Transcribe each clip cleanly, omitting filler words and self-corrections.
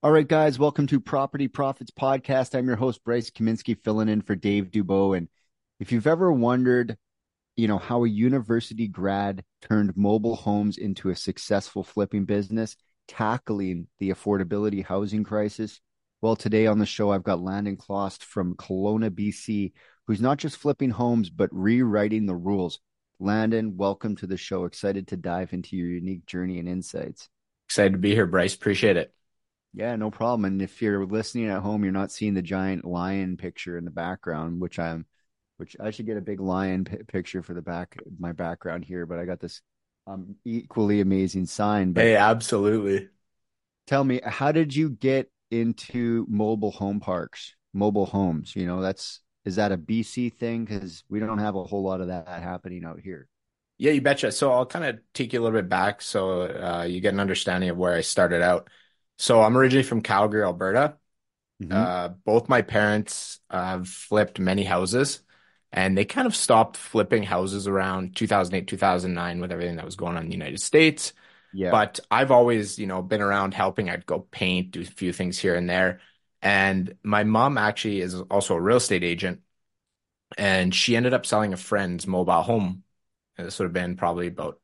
All right, guys, welcome to Property Profits Podcast. I'm your host, Bryce Kaminsky, filling in for Dave Dubow. And if you've ever wondered, how a university grad turned mobile homes into a successful flipping business, tackling the affordability housing crisis, well, today on the show, I've got Landon Clost from Kelowna, BC, who's not just flipping homes, but rewriting the rules. Landon, welcome to the show. Excited to dive into your unique journey and insights. Excited to be here, Bryce. Appreciate it. Yeah, no problem. And if you're listening at home, you're not seeing the giant lion picture in the background, which I should get a big lion picture for my background here. But I got this equally amazing sign. But Hey, absolutely. tell me, how did you get into mobile home parks, mobile homes? Is that a BC thing? Because we don't have a whole lot of that happening out here. Yeah, you betcha. So I'll kind of take you a little bit back so you get an understanding of where I started out. So I'm originally from Calgary, Alberta. Hmm. Both my parents have flipped many houses, and they kind of stopped flipping houses around 2008, 2009 with everything that was going on in the United States. Yeah. But I've always, been around helping. I'd go paint, do a few things here and there. And my mom actually is also a real estate agent, and she ended up selling a friend's mobile home. This would have been probably about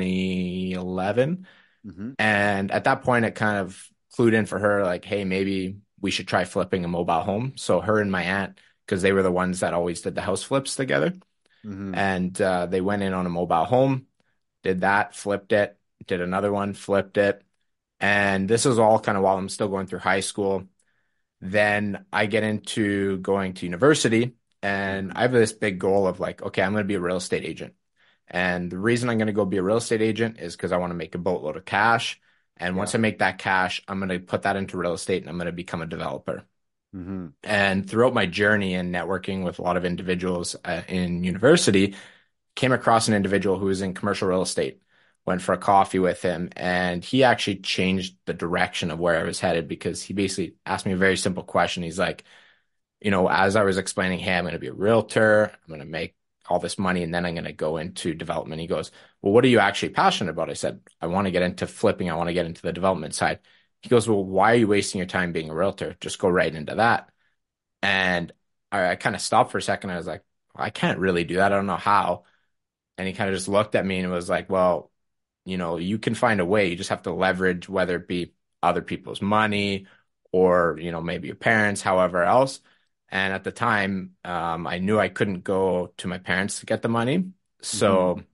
2011. Hmm. And at that point, it kind of clued in for her, like, hey, maybe we should try flipping a mobile home. So her and my aunt, because they were the ones that always did the house flips together, Hmm. and they went in on a mobile home, did that, flipped it, did another one, flipped it. And this is all kind of while I'm still going through high school. Then I get into going to university, and Hmm. I have this big goal of like, okay, I'm going to be a real estate agent. And the reason I'm going to go be a real estate agent is because I want to make a boatload of cash. And Yeah. once I make that cash, I'm going to put that into real estate and I'm going to become a developer. Hmm. And throughout my journey and networking with a lot of individuals in university, came across an individual who was in commercial real estate, went for a coffee with him, and he actually changed the direction of where I was headed because he basically asked me a very simple question. He's like, as I was explaining, hey, I'm going to be a realtor, I'm going to make all this money, and then I'm going to go into development. He goes, well, what are you actually passionate about? I said, I want to get into flipping. I want to get into the development side. He goes, well, why are you wasting your time being a realtor? Just go right into that. And I kind of stopped for a second. I was like, well, I can't really do that. I don't know how. And he kind of just looked at me and was like, well, you can find a way. You just have to leverage, whether it be other people's money or, maybe your parents, however else. And at the time, I knew I couldn't go to my parents to get the money. Hmm. So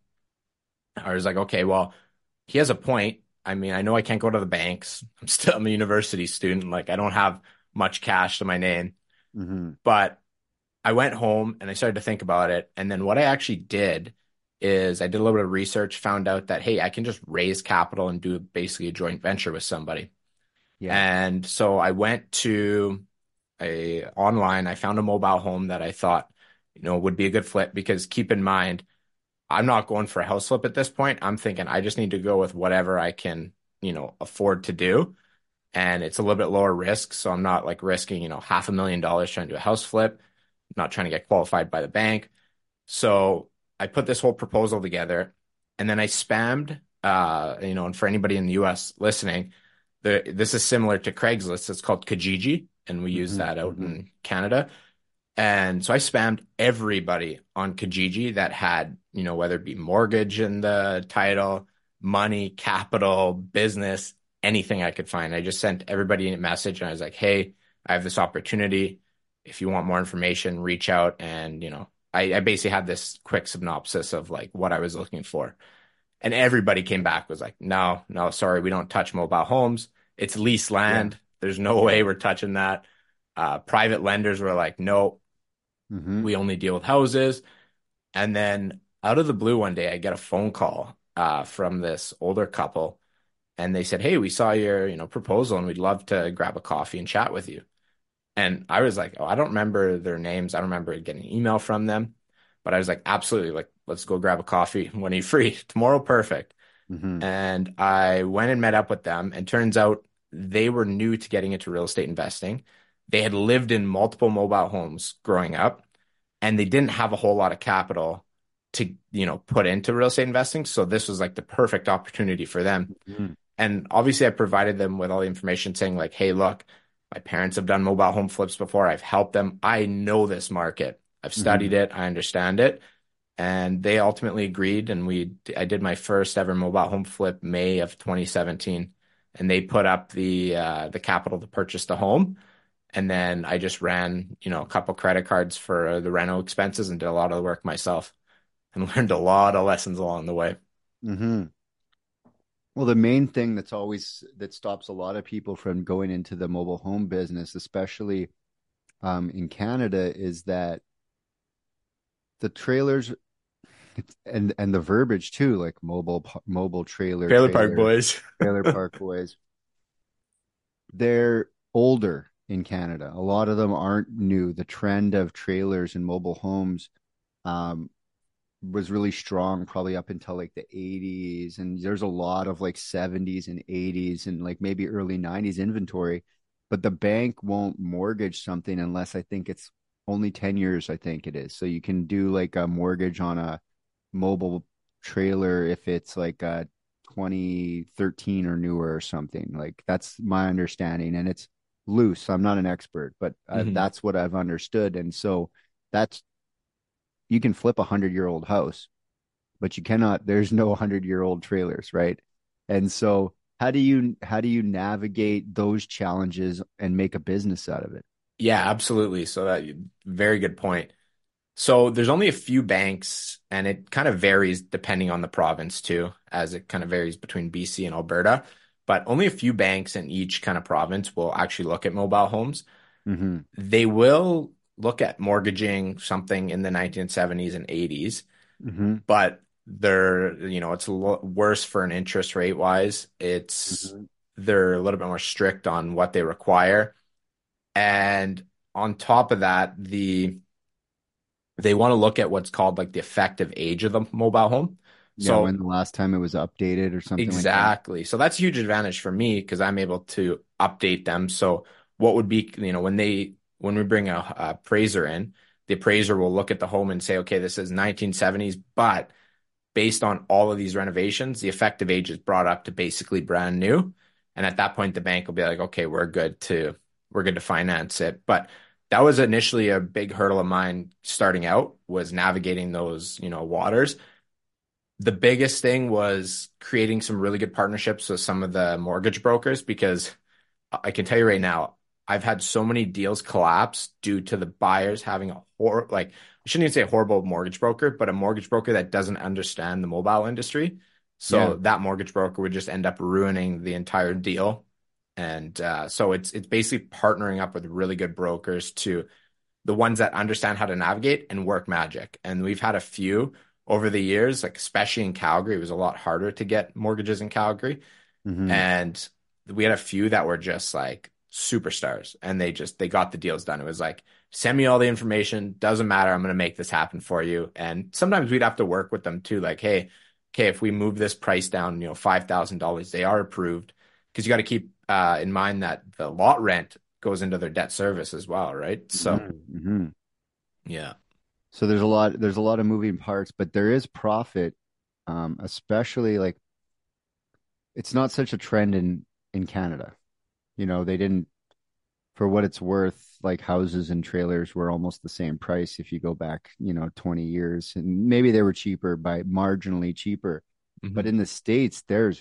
I was like, okay, well, he has a point. I mean, I know I can't go to the banks. I'm a university student. Like, I don't have much cash to my name, Hmm. but I went home and I started to think about it. And then what I actually did is I did a little bit of research, found out that, hey, I can just raise capital and do basically a joint venture with somebody. Yeah. And so I went to a online, I found a mobile home that I thought, would be a good flip because keep in mind, I'm not going for a house flip at this point. I'm thinking I just need to go with whatever I can, afford to do. And it's a little bit lower risk. So I'm not like risking, $500,000 trying to do a house flip, not trying to get qualified by the bank. So I put this whole proposal together and then I spammed, and for anybody in the US listening, this is similar to Craigslist. It's called Kijiji, and we use Hmm. that out Hmm. in Canada. And so I spammed everybody on Kijiji that had, whether it be mortgage in the title, money, capital, business, anything I could find. I just sent everybody a message and I was like, hey, I have this opportunity. If you want more information, reach out. And, I basically had this quick synopsis of like what I was looking for. And everybody came back was like, no, no, sorry, we don't touch mobile homes. It's leased Yeah. land. There's no Yeah. way we're touching that. Private lenders were like, no, Hmm. we only deal with houses. And then out of the blue one day, I get a phone call from this older couple, and they said, "Hey, we saw your, proposal, and we'd love to grab a coffee and chat with you." And I was like, "Oh, I don't remember their names. I don't remember getting an email from them." But I was like, "Absolutely, like, let's go grab a coffee when you're free tomorrow. Perfect." Hmm. And I went and met up with them, and turns out they were new to getting into real estate investing. They had lived in multiple mobile homes growing up and they didn't have a whole lot of capital to, put into real estate investing. So this was like the perfect opportunity for them. And obviously I provided them with all the information saying like, hey, look, my parents have done mobile home flips before. I've helped them. I know this market. I've studied Hmm. it. I understand it. And they ultimately agreed. And I did my first ever mobile home flip May of 2017. And they put up the capital to purchase the home. And then I just ran, a couple credit cards for the rental expenses and did a lot of the work myself and learned a lot of lessons along the way. Hmm. Well, the main thing that stops a lot of people from going into the mobile home business, especially in Canada, is that the trailers and the verbiage too, like mobile Trailer Park Boys. trailer park boys, they're older in Canada. A lot of them aren't new. The trend of trailers and mobile homes um, was really strong probably up until like the 80s, and there's a lot of like 70s and 80s and like maybe early 90s inventory, but the bank won't mortgage something unless I think it's only 10 years, I think it is. So you can do like a mortgage on a mobile trailer if it's like a 2013 or newer or something. Like that's my understanding, and it's loose. I'm not an expert, but Mhm. that's what I've understood. And so that's you can flip 100-year-old house, but you cannot. There's no 100-year-old trailers, right? And so how do you navigate those challenges and make a business out of it? Yeah, absolutely. So that very good point. So there's only a few banks, and it kind of varies depending on the province too, as it kind of varies between BC and Alberta. But only a few banks in each kind of province will actually look at mobile homes. Mm-hmm. They will look at mortgaging something in the 1970s and 80s, Mm-hmm. but it's a lot worse for an interest rate wise. Mm-hmm. They're a little bit more strict on what they require. And on top of that, they want to look at what's called like the effective age of the mobile home. Yeah, So when the last time it was updated or something like that. exactly. So that's a huge advantage for me because I'm able to update them. So what would be, when we bring a appraiser in, the appraiser will look at the home and say, okay, this is 1970s, but based on all of these renovations, the effective age is brought up to basically brand new. And at that point, the bank will be like, okay, we're good to finance it. But that was initially a big hurdle of mine starting out was navigating those, waters. The biggest thing was creating some really good partnerships with some of the mortgage brokers because I can tell you right now, I've had so many deals collapse due to the buyers having I shouldn't even say a horrible mortgage broker, but a mortgage broker that doesn't understand the mobile industry. Yeah. So that mortgage broker would just end up ruining the entire deal. And so it's basically partnering up with really good brokers to the ones that understand how to navigate and work magic. And we've had a few over the years, like especially in Calgary, it was a lot harder to get mortgages in Calgary. Mm-hmm. And we had a few that were just like superstars and they got the deals done. It was like, send me all the information. Doesn't matter. I'm going to make this happen for you. And sometimes we'd have to work with them too. Like, hey, okay, if we move this price down, $5,000, they are approved because you got to keep in mind that the lot rent goes into their debt service as well, right? So, Mm-hmm. Mm-hmm. yeah. So there's a lot of moving parts, but there is profit, especially like it's not such a trend in Canada. They didn't, for what it's worth, like houses and trailers were almost the same price if you go back, 20 years, and maybe they were cheaper by marginally cheaper. But Mhm. in the States, there's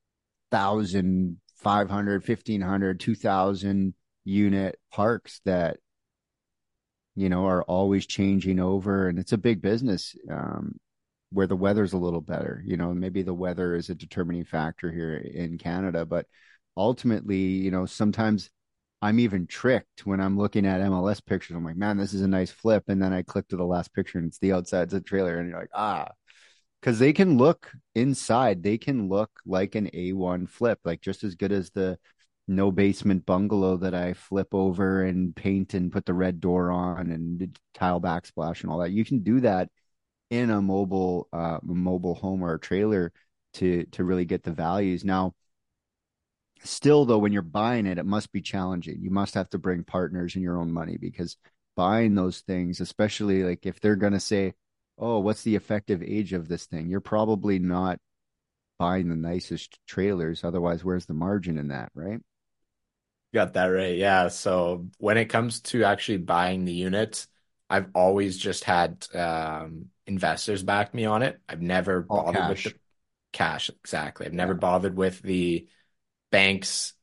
1,500, 1,500, 2,000 unit parks that are always changing over, and it's a big business. Where the weather's a little better. Maybe the weather is a determining factor here in Canada, but ultimately, sometimes I'm even tricked when I'm looking at MLS pictures. I'm like, man, this is a nice flip. And then I click to the last picture and it's the outside of the trailer. And you're like, because they can look inside, they can look like an A1 flip, like just as good as the no basement bungalow that I flip over and paint and put the red door on and tile backsplash and all that. You can do that in a mobile home or a trailer to really get the values. Now, still though, when you're buying it, it must be challenging. You must have to bring partners and your own money because buying those things, especially like if they're gonna say, "Oh, what's the effective age of this thing?" You're probably not. buying the nicest trailers. Otherwise, where's the margin in that, right? Got that right. Yeah. So when it comes to actually buying the units, I've always just had investors back me on it. I've never All bothered with the cash. cash. Exactly. I've never Yeah. bothered with the banks.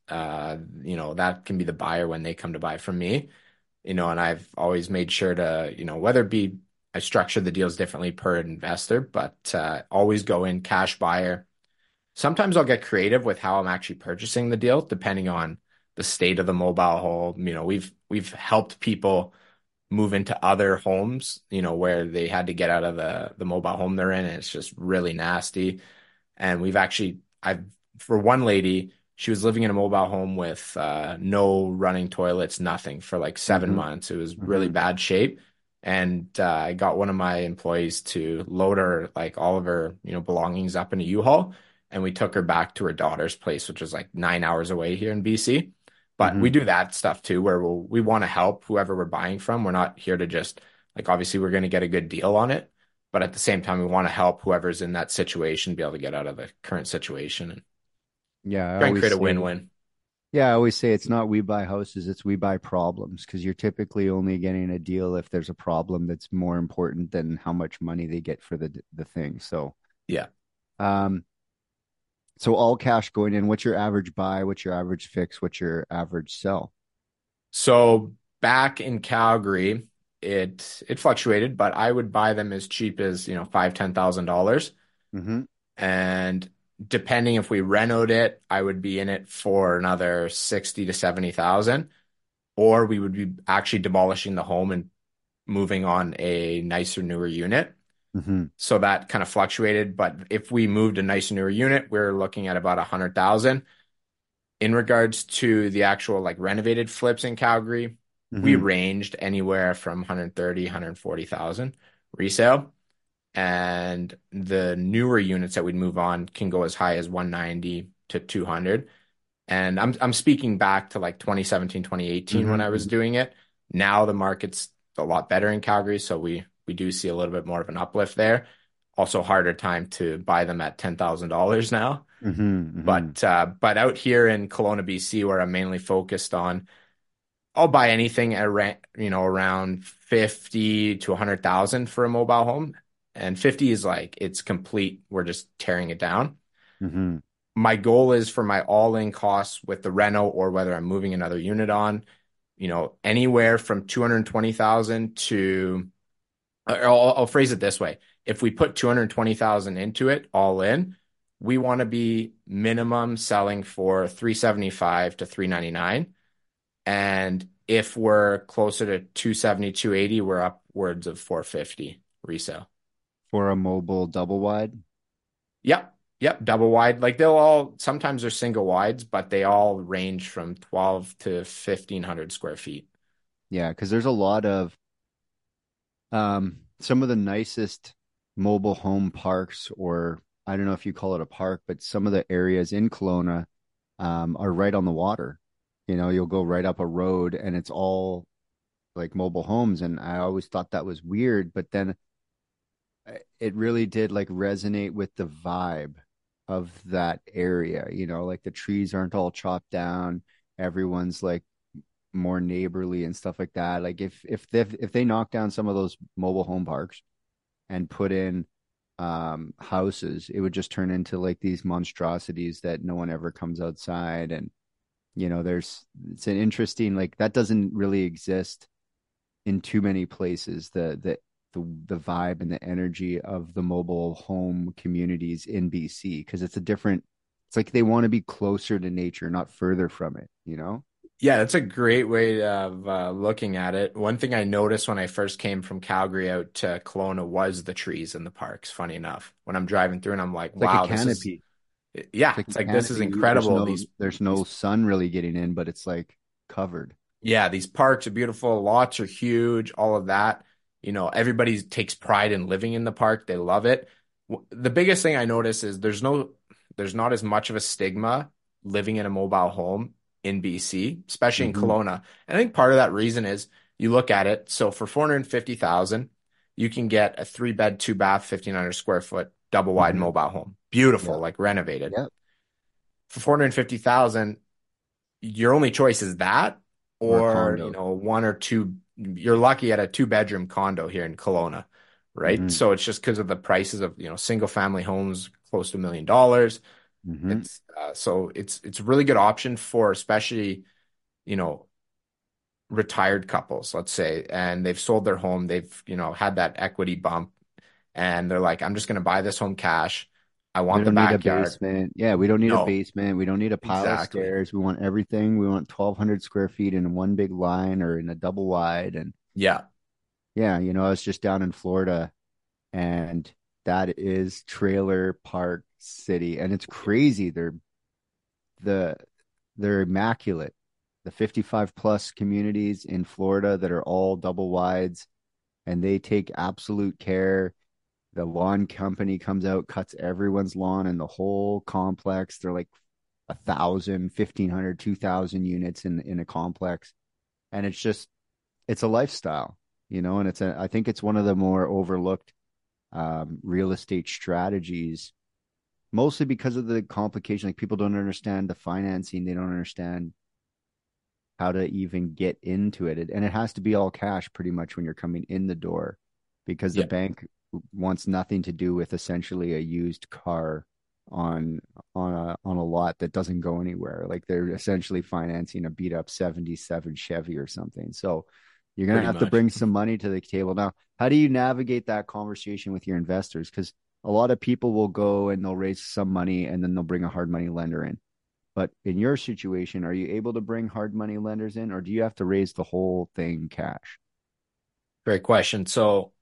That can be the buyer when they come to buy from me. And I've always made sure to, whether it be I structure the deals differently per investor, but always go in cash buyer. Sometimes I'll get creative with how I'm actually purchasing the deal, depending on the state of the mobile home. We've helped people move into other homes, where they had to get out of the mobile home they're in, and it's just really nasty. And I've for one lady, she was living in a mobile home with no running toilets, nothing for like 7 months. It was really Hmm. bad shape. And I got one of my employees to load her like all of her, belongings up in a U-Haul, and we took her back to her daughter's place, which is like 9 hours away here in BC. But we Hmm. do that stuff too, where we want to help whoever we're buying from. We're not here to just like obviously we're going to get a good deal on it, but at the same time, we want to help whoever's in that situation be able to get out of the current situation and Yeah, try and create a win-win. I always say it's not we buy houses, it's we buy problems because you're typically only getting a deal if there's a problem that's more important than how much money they get for the thing. Yeah. Um, so all cash going in. What's your average buy? What's your average fix? What's your average sell? So back in Calgary, it fluctuated, but I would buy them as cheap as, five, $10,000. Hmm. And depending if we renoed it, I would be in it for another 60 to 70,000, or we would be actually demolishing the home and moving on a nicer, newer unit. Hmm. So that kind of fluctuated. But if we moved a nicer, newer unit, we're looking at about 100,000. In regards to the actual like renovated flips in Calgary, we Hmm. ranged anywhere from 130, 140,000 resale. And the newer units that we'd move on can go as high as 190 to 200. And I'm speaking back to like 2017, 2018 when I was Hmm. doing it. Now the market's a lot better in Calgary, so we do see a little bit more of an uplift there. Also harder time to buy them at $10,000 now. Hmm. Hmm. But out here in Kelowna, BC, where I'm mainly focused on, I'll buy anything around 50 to 100,000 for a mobile home. And 50 is like it's complete. We're just tearing it down. Hmm. My goal is for my all-in costs with the reno or whether I'm moving another unit on, anywhere from 220,000 to I'll phrase it this way. If we put 220,000 into it all in, we want to be minimum selling for 375 to 399. And if we're closer to 270, 280, we're upwards of 450 resale. For a mobile double wide. Yep. Yep. Double wide. Like they'll all, sometimes they're single wides, but they all range from 12 to 1,500 square feet. Yeah, because there's a lot of some of the nicest mobile home parks, or I don't know if you call it a park, but some of the areas in Kelowna are right on the water. You'll go right up a road and it's all like mobile homes. And I always thought that was weird, but then it really did like resonate with the vibe of that area. Like the trees aren't all chopped down. Everyone's like more neighborly and stuff like that. Like if they knock down some of those mobile home parks and put in houses, it would just turn into like these monstrosities that no one ever comes outside. And it's an interesting, like, that doesn't really exist in too many places. The vibe and the energy of the mobile home communities in BC, because it's like they want to be closer to nature, not further from it. Yeah, that's a great way of looking at it. One thing I noticed when I first came from Calgary out to Kelowna was the trees in the parks, funny enough. When I'm driving through and I'm like, It's like a wow, this is, canopy. It's yeah, like it's a like this is canopy. There's incredible. no These, there's no these sun really getting in, but it's like covered. Yeah, these parks are beautiful. Lots are huge, all of that. Everybody takes pride in living in the park. They love it. The biggest thing I notice is there's not as much of a stigma living in a mobile home in BC, especially in Hmm. Kelowna. And I think part of that reason is you look at it. So for 450,000, you can get a three bed, two bath, 1,500 square foot double wide Hmm. mobile home. beautiful, Yep. like renovated. Yep. For 450,000, your only choice is that, Or a or, condo. one or two. You're lucky at a two-bedroom condo here in Kelowna, right? Hmm. So it's just because of the prices of, single family homes close to $1 million. Hmm. So it's a really good option for especially, you know, retired couples, let's say, and they've sold their home, they've, had that equity bump, and they're like, I'm just going to buy this home cash. I We want the don't need a backyard. basement. Yeah, we don't need a No, basement. We don't need a pile of exactly. stairs. We want everything. We want 1,200 square feet in one big line or in a double wide. And Yeah. yeah, I was just down in Florida, and that is Trailer Park City. And it's crazy. The they're immaculate. The 55 plus communities in Florida that are all double wides, and they take absolute care. The lawn company comes out, cuts everyone's lawn in the whole complex. They're like 1,000, 1,500, 2,000 units in a complex. And it's a lifestyle, and I think it's one of the more overlooked real estate strategies, mostly because of the complication. Like people don't understand the financing. They don't understand how to even get into it. And it has to be all cash pretty much when you're coming in the door, because the Yeah. bank wants nothing to do with essentially a used car on on a lot that doesn't go anywhere. Like they're essentially financing a beat up 77 Chevy or something. So you're going to Pretty have to much. bring some money to the table. Now, how do you navigate that conversation with your investors? Because a lot of people will go and they'll raise some money and then they'll bring a hard money lender in. But in your situation, are you able to bring hard money lenders in, or do you have to raise the whole thing cash? Great question. So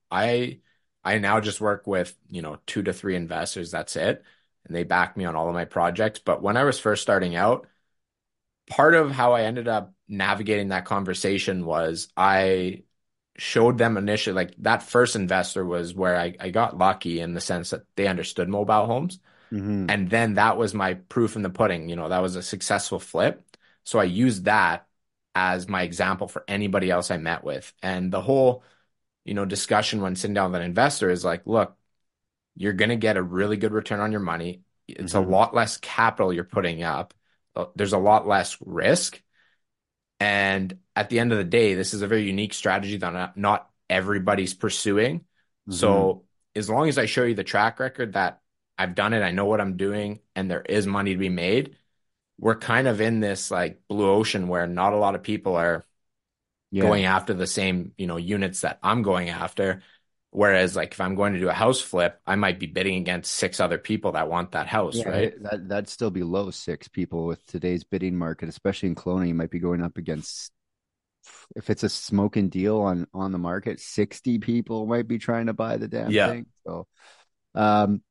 I now just work with, 2 to 3 investors. That's it. And they back me on all of my projects. But when I was first starting out, part of how I ended up navigating that conversation was I showed them initially, like that first investor was where I got lucky in the sense that they understood mobile homes. Mm-hmm. And then that was my proof in the pudding. That was a successful flip. So I used that as my example for anybody else I met with. And the whole, discussion when sitting down with an investor is like, look, you're going to get a really good return on your money. It's a Mm-hmm. lot less capital you're putting up. There's a lot less risk. And at the end of the day, this is a very unique strategy that not everybody's pursuing. Mm-hmm. So as long as I show you the track record that I've done it, I know what I'm doing, and there is money to be made, we're kind of in this like blue ocean where not a lot of people are Yeah. going after the same, units that I'm going after. Whereas like if I'm going to do a house flip, I might be bidding against 6 other people that want that house, Yeah, right? that'd still be low six people with today's bidding market, especially in Kelowna. You might be going up against, if it's a smoking deal on the market, 60 people might be trying to buy the damn Yeah. thing. So, um,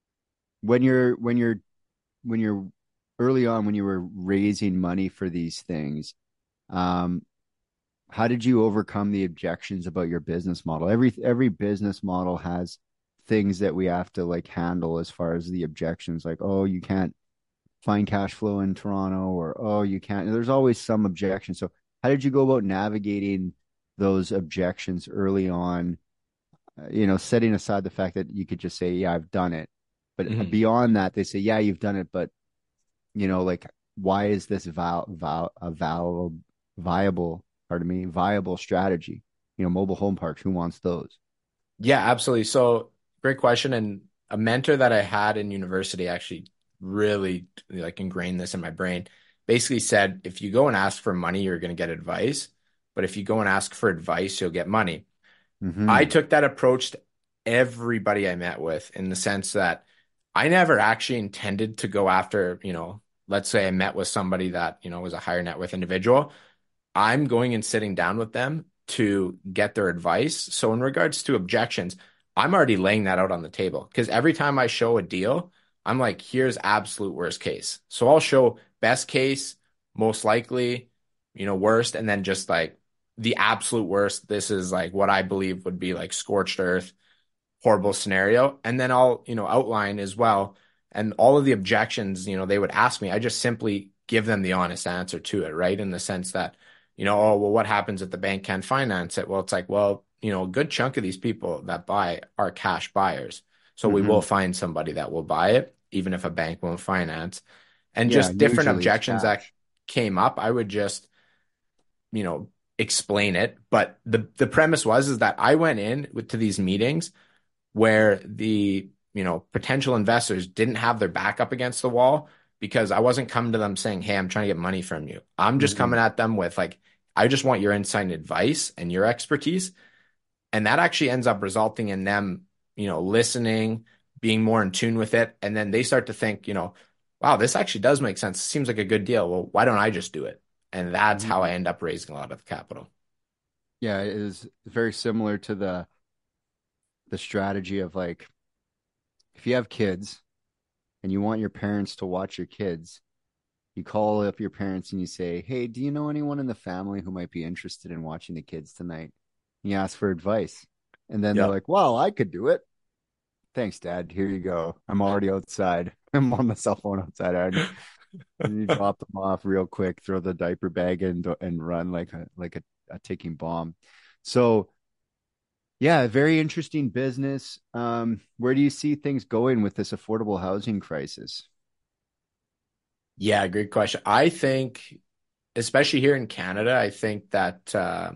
when you're early on, when you were raising money for these things, um, how did you overcome the objections about your business model? Every business model has things that we have to like handle as far as the objections, like, oh, you can't find cash flow in Toronto, or oh, you can't. There's always some objection. So how did you go about navigating those objections early on? Setting aside the fact that you could just say, yeah, I've done it. But Mhm. beyond that, they say, yeah, you've done it, but like, why is this viable, pardon me, viable strategy? Mobile home parks, who wants those? Yeah, absolutely. So great question. And a mentor that I had in university actually really like ingrained this in my brain. Basically said, if you go and ask for money, you're going to get advice. But if you go and ask for advice, you'll get money. I Mm-hmm. took that approach to everybody I met with in the sense that I never actually intended to go after, let's say I met with somebody that, was a higher net worth individual. I'm going and sitting down with them to get their advice. So in regards to objections, I'm already laying that out on the table because every time I show a deal, I'm like, here's absolute worst case. So I'll show best case, most likely, worst, and then just like the absolute worst. This is like what I believe would be like scorched earth, horrible scenario. And then I'll, outline as well. And all of the objections, they would ask me, I just simply give them the honest answer to it, right? In the sense that, oh, well, what happens if the bank can't finance it? Well, it's like, well, a good chunk of these people that buy are cash buyers. So we Mm-hmm. will find somebody that will buy it. even if a bank won't finance. And Yeah, just different usually it's objections that cash. came up, I would just, you know, explain it. But the premise was is that I went in to these meetings where the, potential investors didn't have their back up against the wall because I wasn't coming to them saying, "Hey, I'm trying to get money from you." I'm just coming Hmm. at them with like, I just want your insight and advice and your expertise. And that actually ends up resulting in them, listening, being more in tune with it. And then they start to think, wow, this actually does make sense. It seems like a good deal. Well, why don't I just do it? And that's how I Hmm. end up raising a lot of the capital. Yeah, it is very similar to the strategy of like if you have kids and you want your parents to watch your kids, you call up your parents and you say, "Hey, do you know anyone in the family who might be interested in watching the kids tonight?" And you ask for advice. And then they're Yeah. like, "Well, I could do it." "Thanks, Dad. Here you go. I'm already outside. I'm on the cell phone outside." And you drop them off real quick, throw the diaper bag in and run like a ticking bomb. So yeah, very interesting business. Where do you see things going with this affordable housing crisis? Yeah, great question. I think, especially here in Canada, I think that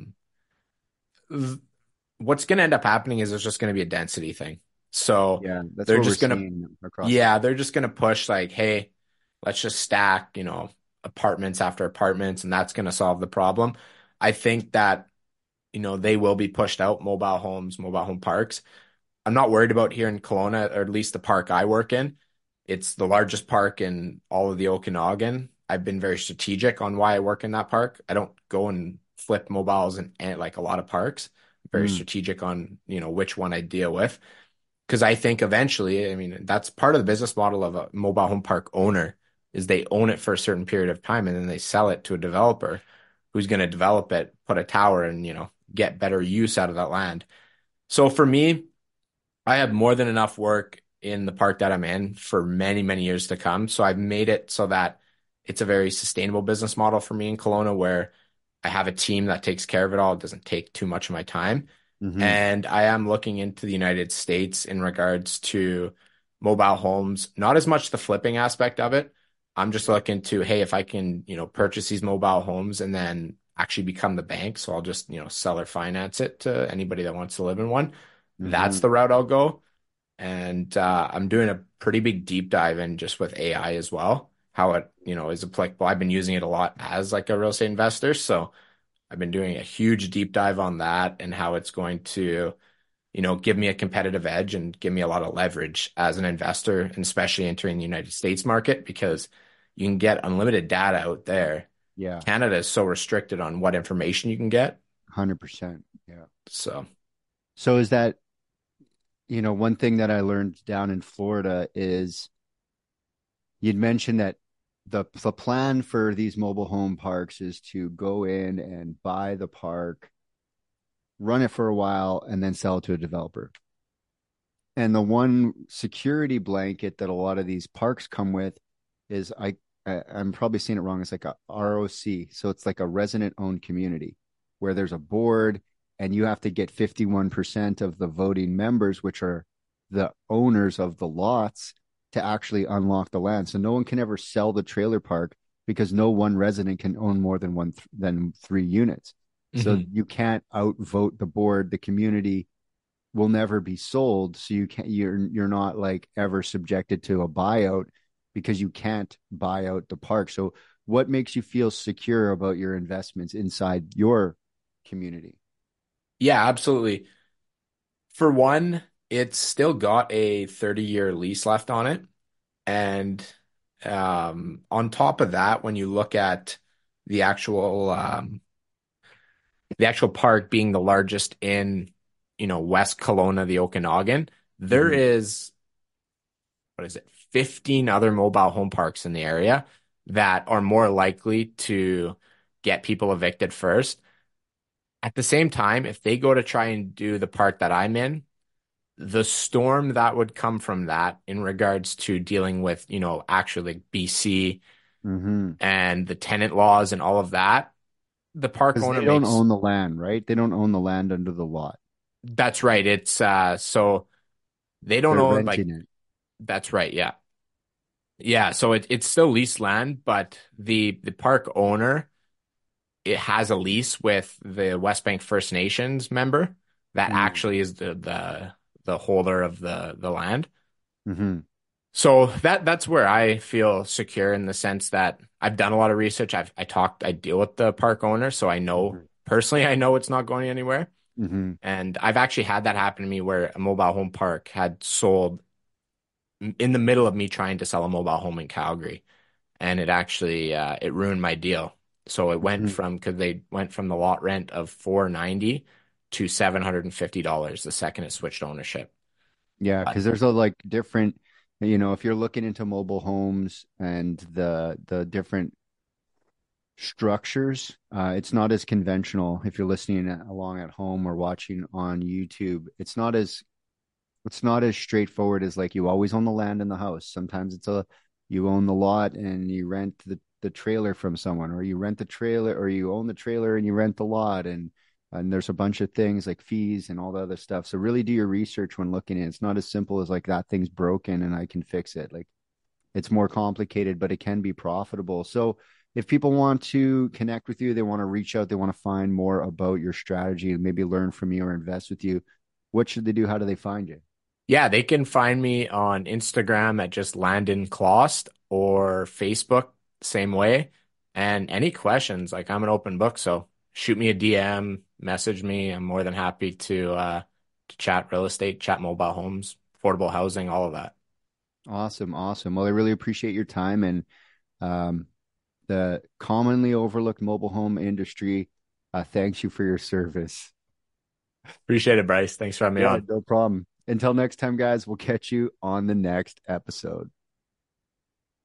what's going to end up happening is there's just going to be a density thing. So Yeah, that's they're what we're just going to, seeing across the yeah, board. they're just going to push like, hey, let's just stack, apartments after apartments, and that's going to solve the problem. I think that, they will be pushed out mobile homes, mobile home parks. I'm not worried about here in Kelowna, or at least the park I work in. It's the largest park in all of the Okanagan. I've been very strategic on why I work in that park. I don't go and flip mobiles and like a lot of parks. I'm very Mm, strategic on, which one I deal with. Because I think eventually, I mean, that's part of the business model of a mobile home park owner is they own it for a certain period of time and then they sell it to a developer who's going to develop it, put a tower and, get better use out of that land. So for me, I have more than enough work in the park that I'm in for many, many years to come. So I've made it so that it's a very sustainable business model for me in Kelowna where I have a team that takes care of it all. It doesn't take too much of my time. hmm. And I am looking into the United States in regards to mobile homes, not as much the flipping aspect of it. I'm just looking to, hey, if I can, purchase these mobile homes and then actually become the bank. So I'll just, sell or finance it to anybody that wants to live in one. That's Hmm. the route I'll go. And I'm doing a pretty big deep dive in just with AI as well, how it, is applicable. I've been using it a lot as like a real estate investor. So I've been doing a huge deep dive on that and how it's going to, give me a competitive edge and give me a lot of leverage as an investor, and especially entering the United States market because you can get unlimited data out there. Yeah, Canada is so restricted on what information you can get. 100%. Yeah. So, So is that, one thing that I learned down in Florida is you'd mentioned that the plan for these mobile home parks is to go in and buy the park, run it for a while, and then sell it to a developer. And the one security blanket that a lot of these parks come with is I'm probably seeing it wrong. It's like a ROC. So it's like a resident owned community where there's a board and you have to get 51% of the voting members, which are the owners of the lots, to actually unlock the land. So no one can ever sell the trailer park because no one resident can own more than than 3 units. So mhm. you can't outvote the board, the community will never be sold. So you're not like ever subjected to a buyout because you can't buy out the park. So what makes you feel secure about your investments inside your community? Yeah, absolutely. For one, it's still got a 30-year lease left on it. And on top of that, when you look at the actual the actual park being the largest in, West Kelowna, the Okanagan, there Mm-hmm. is, what is it, 15 other mobile home parks in the area that are more likely to get people evicted first. At the same time, if they go to try and do the park that I'm in, the storm that would come from that in regards to dealing with, actually like BC Mm-hmm. and the tenant laws and all of that, the park Because owner they don't makes, own the land, right? They don't own the land under the lot. that's right. It's so they don't They're own like, renting it. that's right. Yeah. Yeah, so it's still leased land, but the park owner, it has a lease with the Westbank First Nations member that Mm. actually is the holder of the land. Hmm. So that's where I feel secure in the sense that I've done a lot of research. I deal with the park owner, so I know Hmm. personally I know it's not going anywhere. Hmm. And I've actually had that happen to me where a mobile home park had sold in the middle of me trying to sell a mobile home in Calgary, and it actually it ruined my deal. So it went Hmm. from because they went from the lot rent of 490 to $750 the second it switched ownership. Yeah, But because there's a like different, if you're looking into mobile homes and the different structures, it's not as conventional. If you're listening along at home or watching on YouTube, it's not as straightforward as like you always own the land and the house. Sometimes you own the lot and you rent the trailer from someone, or you rent the trailer, or you own the trailer and you rent the lot, and there's a bunch of things like fees and all the other stuff. So really do your research when looking at it. It's not as simple as like that thing's broken and I can fix it. Like it's more complicated, but it can be profitable. So if people want to connect with you, they want to reach out, they want to find more about your strategy and maybe learn from you or invest with you, what should they do? How do they find you? yeah, they can find me on Instagram at just Landon Clost or Facebook, same way. And any questions, like I'm an open book, so shoot me a DM, message me. I'm more than happy to chat real estate, chat mobile homes, affordable housing, all of that. Awesome, awesome. Well, I really appreciate your time and um, the commonly overlooked mobile home industry. Thanks you for your service. Appreciate it, Bryce. Thanks for having me Yeah, on. no problem. Until next time, guys, we'll catch you on the next episode.